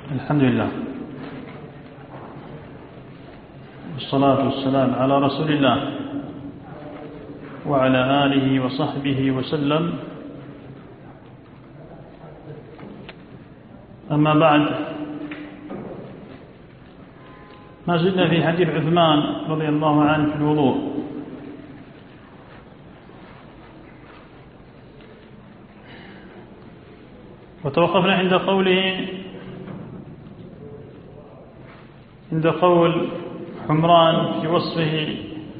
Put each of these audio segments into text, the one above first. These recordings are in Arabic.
الحمد لله والصلاة والسلام على رسول الله وعلى آله وصحبه وسلم. أما بعد، ما زلنا في حديث عثمان رضي الله عنه في الوضوء. وتوقفنا عند قول حمران في وصفه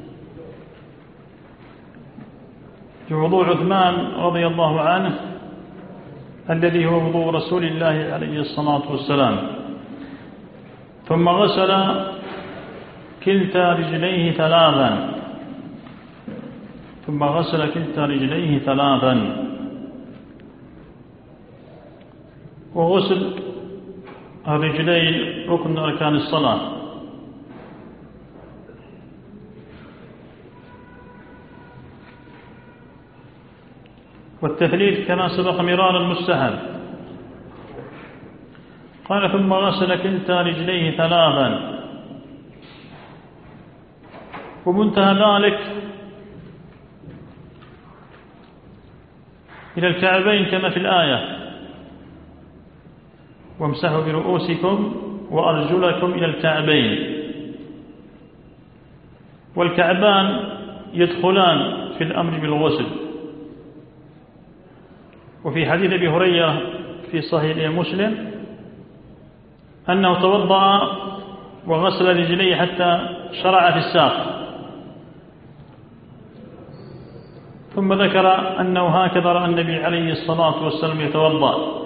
في وضوء عثمان رضي الله عنه الذي هو وضوء رسول الله عليه الصلاة والسلام. ثم غسل كلتا رجليه ثلاثا. وغسل الرجلين ركن أركان الصلاة. والتثليث كما سبق مرارا مستحب. قال ثم غسل كلتا رجليه ثلاثا. ومنتهى ذلك إلى الكعبين كما في الآية: وامسحوا برؤوسكم وأرجلكم إلى الكعبين. والكعبان يدخلان في الأمر بالغسل. وفي حديث أبي هريرة في صحيح مسلم أنه توضأ وغسل رجليه حتى شرع في الساق، ثم ذكر أنه هكذا رأى النبي عليه الصلاة والسلام يتوضأ.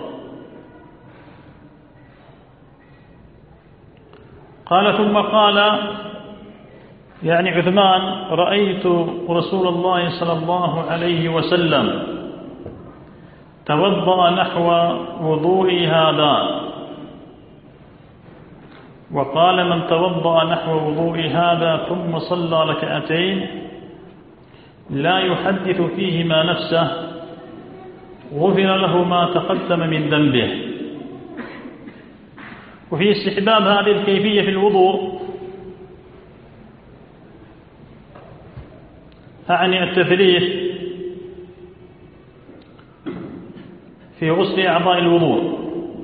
قال ثم قال يعني عثمان: رأيت رسول الله صلى الله عليه وسلم توضأ نحو وضوئي هذا. وقال: من توضأ نحو وضوئي هذا ثم صلى ركعتين لا يحدث فيهما نفسه غفر له ما تقدم من ذنبه. وفي استحباب هذه الكيفية في الوضوء، أعني التثليث في غسل أعضاء الوضوء،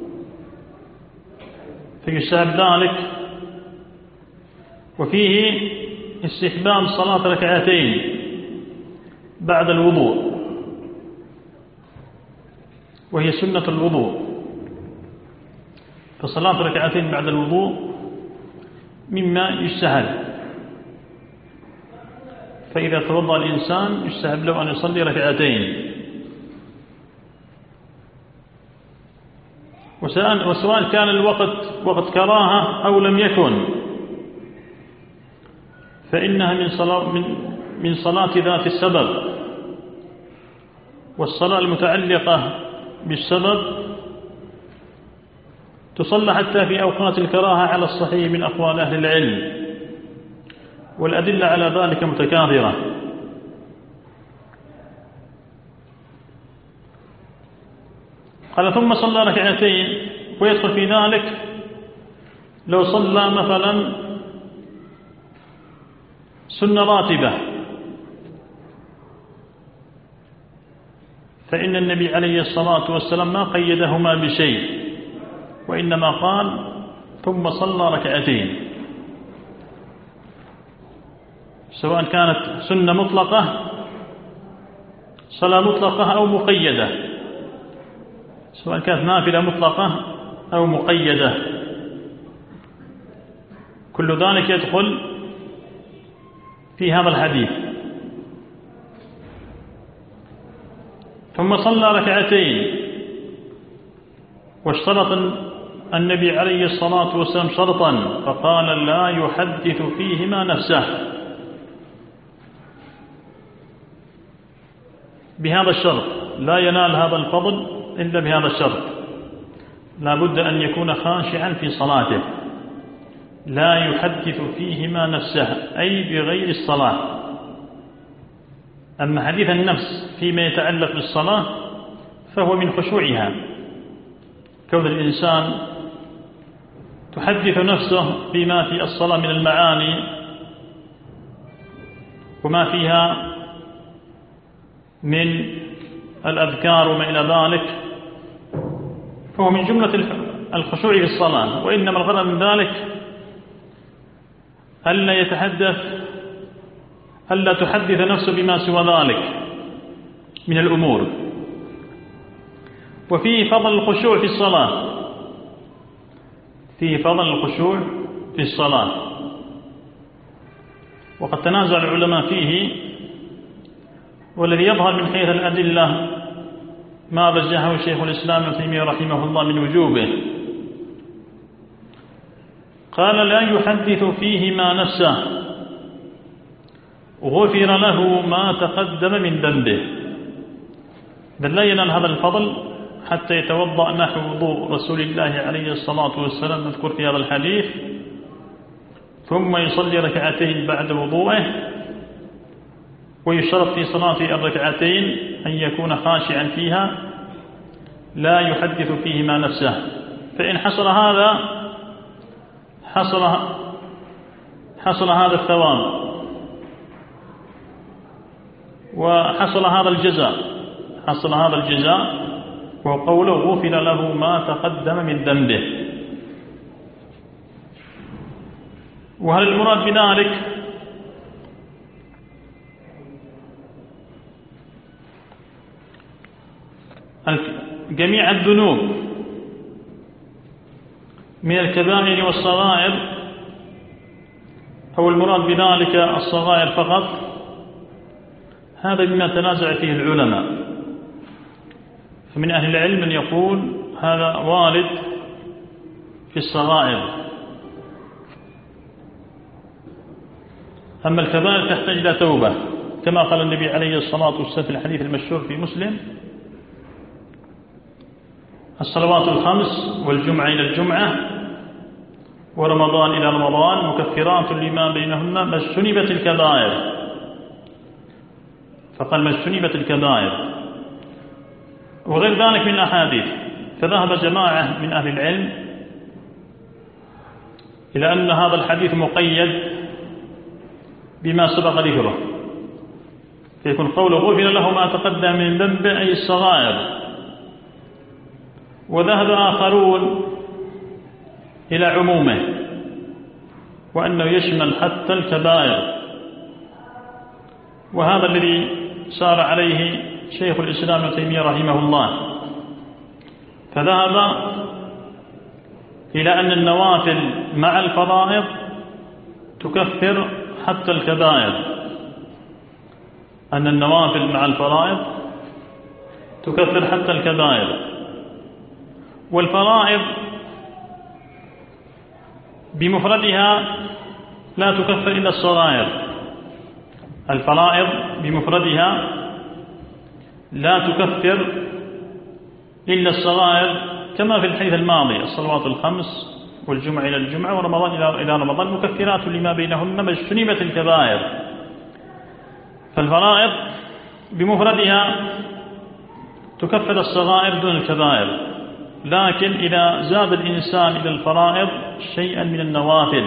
فيستحب ذلك. وفيه استحباب صلاة ركعتين بعد الوضوء، وهي سنة الوضوء. فصلاة ركعتين بعد الوضوء مما يستحب. فإذا توضأ الإنسان يستحب له أن يصلي ركعتين، وسواء كان الوقت وقت كراهة أو لم يكن، فإنها من صلاة ذات السبب. والصلاة المتعلقة بالسبب تصلى حتى في أوقات الكراهة على الصحيح من أقوال أهل العلم، والأدلة على ذلك متكاثرة. قال ثم صلى ركعتين. ويدخل في ذلك لو صلى مثلا سنة راتبة، فإن النبي عليه الصلاة والسلام ما قيدهما بشيء، وإنما قال ثم صلى ركعتين، سواء كانت سنة مطلقة صلاة مطلقة أو مقيدة، سواء كانت نافلة مطلقة أو مقيدة، كل ذلك يدخل في هذا الحديث. ثم صلى ركعتين. واشترط النبي عليه الصلاة والسلام شرطا، فقال: لا يحدث فيهما نفسه. بهذا الشرط لا ينال هذا الفضل إلا بهذا الشرط. لا بد أن يكون خاشعا في صلاته، لا يحدث فيهما نفسه، أي بغير الصلاة. أما حديث النفس فيما يتعلق بالصلاة فهو من خشوعها، كون الإنسان تحدث نفسه بما في الصلاة من المعاني وما فيها من الأذكار وما إلى ذلك، فهو من جملة الخشوع في الصلاة. وإنما الغرض من ذلك ألا تحدث نفسه بما سوى ذلك من الأمور. وفيه فضل الخشوع في الصلاة، فيه فضل الخشوع في الصلاة، وقد تنازع العلماء فيه، والذي يظهر من حيث الأدلة ما رجحه شيخ الإسلام ابن تيمية رحمه الله من وجوبه. قال: لا يحدث فيهما نفسه غفر له ما تقدم من ذنبه. بل لا ينال هذا الفضل حتى يتوضأ نحو وضوء رسول الله عليه الصلاة والسلام نذكر في هذا الحديث، ثم يصلي ركعتين بعد وضوءه. ويشترط في صلاة الركعتين أن يكون خاشعا فيها لا يحدث فيهما نفسه، فإن حصل هذا حصل هذا الثواب وحصل هذا الجزاء، وقوله غفر له ما تقدم من ذنبه. وهل المراد بذلك جميع الذنوب من الكبائر والصغائر، أو المراد بذلك الصغائر فقط؟ هذا مما تنازع فيه العلماء. فمن أهل العلم من يقول هذا وارد في الصغائر، أما الكبائر تحتاج إلى توبة، كما قال النبي عليه الصلاة والسلام في الحديث المشهور في مسلم: الصلوات الخمس والجمعة إلى الجمعة ورمضان إلى رمضان مكفرات لما بينهن ما اجتنبت الكبائر. فقال ما اجتنبت الكبائر، وغير ذلك من الأحاديث. فذهب جماعة من أهل العلم إلى أن هذا الحديث مقيد بما سبق ذكره، فيكون قوله غفر له ما تقدم من ذنبه أي الصغائر. وذهب آخرون إلى عمومه وأنه يشمل حتى الكبائر، وهذا الذي سار عليه شيخ الإسلام ابن تيمية رحمه الله. فذهب إلى أن النوافل مع الفرائض تكفر حتى الكبائر، أن النوافل مع الفرائض تكفر حتى الكبائر. والفرائض بمفردها لا تكفر إلا الصغائر، الفرائض بمفردها لا تكفر إلا الصغائر، كما في الحديث الماضي: الصلوات الخمس والجمعة إلى الجمعة ورمضان إلى رمضان مكفرات لما بينهن ما اجتنبت الكبائر. فالفرائض بمفردها تكفر الصغائر دون الكبائر، لكن إذا زاد الإنسان إلى الفرائض شيئا من النوافل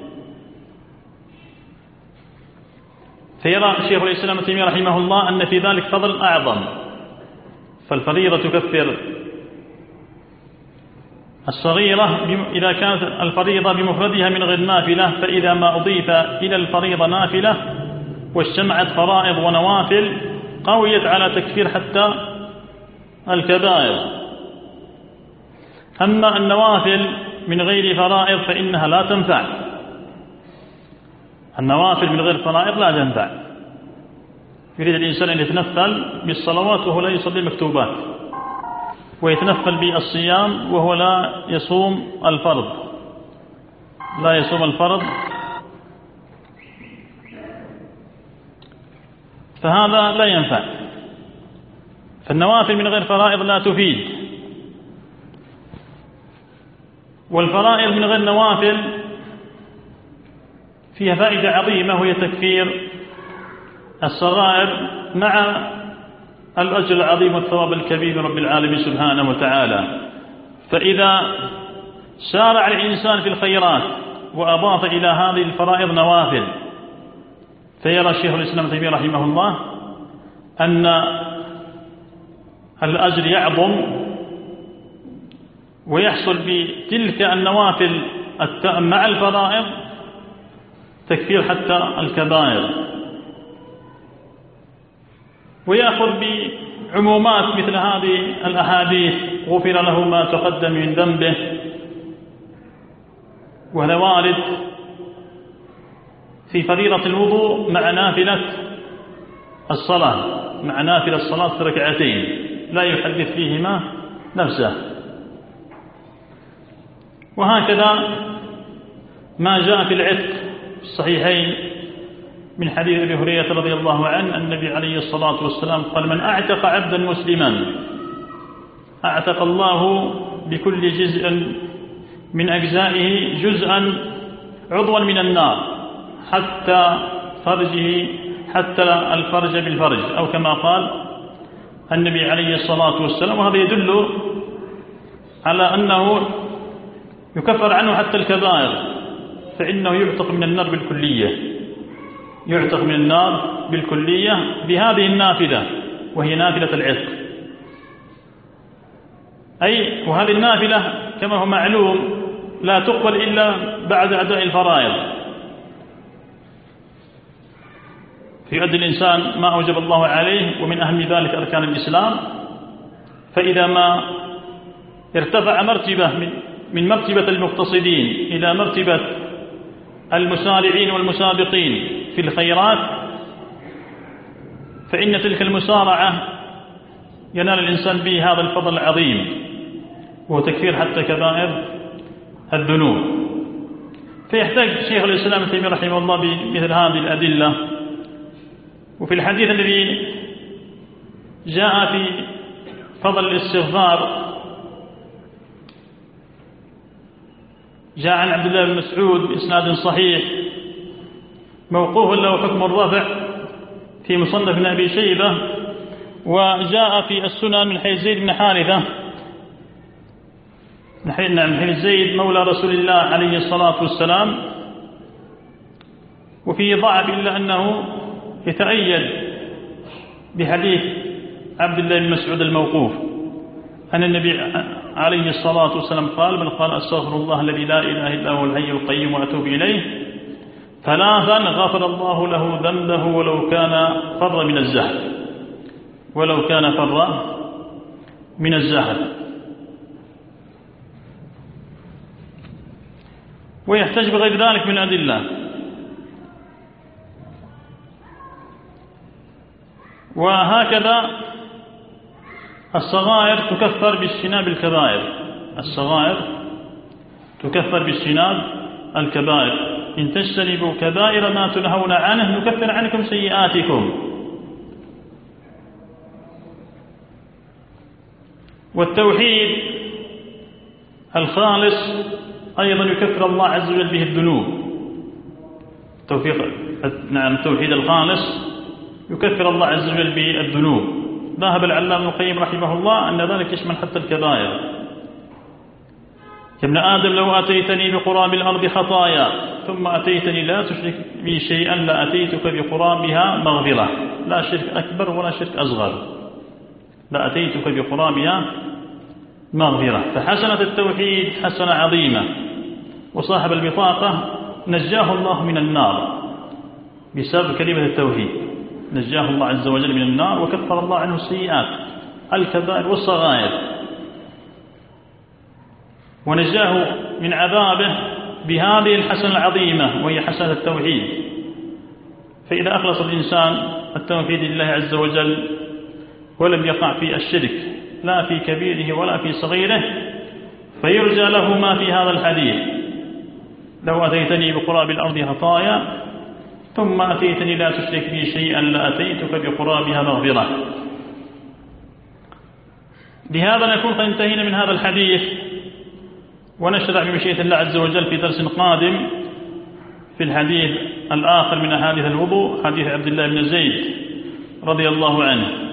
فيرى شيخ الإسلام ابن تيمية رحمه الله أن في ذلك فضل أعظم. فالفريضة تكفر الصغيرة إذا كانت الفريضة بمفردها من غير نافلة، فإذا ما أضيف إلى الفريضة نافلة واجتمعت فرائض ونوافل قويت على تكفير حتى الكبائر. أما النوافل من غير فرائض فإنها لا تنفع، النوافل من غير فرائض لا تنفع. يريد الإنسان أن يتنفل بالصلوات وهو لا يصلي المكتوبات، ويتنفل بالصيام وهو لا يصوم الفرض، فهذا لا ينفع. فالنوافل من غير فرائض لا تفيد، والفرائض من غير نوافل فيها فائدة عظيمة، وهي تكفير الصغائر مع الأجر العظيم والثواب الكبير من رب العالمين سبحانه وتعالى. فإذا سارع الإنسان في الخيرات وأضاف إلى هذه الفرائض نوافل، فيرى شيخ الإسلام ابن تيمية رحمه الله أن الأجر يعظم ويحصل بتلك النوافل مع الفرائض تكفير حتى الكبائر، ويأخذ بعمومات مثل هذه الأحاديث غفر له ما تقدم من ذنبه، وهذا وارد في فريضة الوضوء مع نافلة الصلاة، مع نافلة الصلاة ركعتين لا يحدث فيهما نفسه. وهكذا ما جاء في العتق في الصحيحين من حديث أبي هريرة رضي الله عنه النبي عليه الصلاة والسلام قال: من أعتق عبدا مسلما أعتق الله بكل جزء من أجزائه جزءا عضوا من النار حتى الفرج بالفرج، أو كما قال النبي عليه الصلاة والسلام. وهذا يدل على أنه يكفر عنه حتى الكبائر، فإنه يعتق من النار بالكلية، يعتق من النار بالكلية بهذه النافلة وهي نافلة العتق. وهذه النافلة كما هو معلوم لا تقبل إلا بعد أداء الفرائض، فيؤدي الإنسان ما أوجب الله عليه، ومن أهم ذلك أركان الإسلام. فإذا ما ارتفع مرتبة من مرتبة المقتصدين إلى مرتبة المسارعين والمسابقين في الخيرات، فإن تلك المسارعة ينال الإنسان به هذا الفضل العظيم، وهو تكفير حتى كبائر الذنوب. فيحتاج شيخ الإسلام ابن تيمية رحمه الله بمثل هذه الأدلة. وفي الحديث الذي جاء في فضل الاستغفار جاء عن عبد الله بن مسعود بإسناد صحيح موقوف له حكم الرفع في مصنف ابن أبي شيبة، وجاء في السنن من حديث زيد بن حارثة من حديث زيد مولى رسول الله عليه الصلاة والسلام، وفيه ضعف إلا أنه يتأيد بحديث عبد الله بن مسعود الموقوف أن النبي عليه الصلاة والسلام قال: من قال أستغفر الله الذي لا إله إلا هو الحي القيوم وأتوب إليه ثلاثا غفر الله له ذنبه ولو كان فر من الزهد، ولو كان فر من الزهد. ويحتاج بغير ذلك من الأدلة. وهكذا الصغائر تكفر باجتناب الكبائر، الصغائر تكفر باجتناب الكبائر. إن تجتنبوا كبائر ما تنهون عنه نكفر عنكم سيئاتكم. والتوحيد الخالص أيضا يكفر الله عز وجل به الذنوب. التوحيد الخالص يكفر الله عز وجل به الذنوب. ذهب العلامة ابن القيم رحمه الله أن ذلك يشمل حتى الكبائر. يا ابن آدم لو أتيتني بقراب الأرض خطايا ثم أتيتني لا تشرك بي شيئا لأتيتك بقرابها مغفرة، لا شرك أكبر ولا شرك أصغر، لأتيتك بقرابها مغفرة. فحسنة التوحيد حسنة عظيمة، وصاحب البطاقة نجاه الله من النار بسبب كلمة التوحيد، نجاه الله عز وجل من النار وكفر الله عنه السيئات الكبائر والصغائر، ونجاه من عذابه بهذه الحسنة العظيمة وهي حسنة التوحيد. فإذا أخلص الإنسان التوحيد لله عز وجل ولم يقع في الشرك لا في كبيره ولا في صغيره، فيرجى له ما في هذا الحديث: لو أتيتني بقراب الأرض خطايا ثم أتيتني لا تشرك بي شيئا لأتيتك بقرابها مغفرة. بهذا نكون قد انتهينا من هذا الحديث، ونشرع بمشيئة الله عز وجل في درس قادم في الحديث الآخر من أحاديث الوضوء، حديث عبد الله بن زيد رضي الله عنه.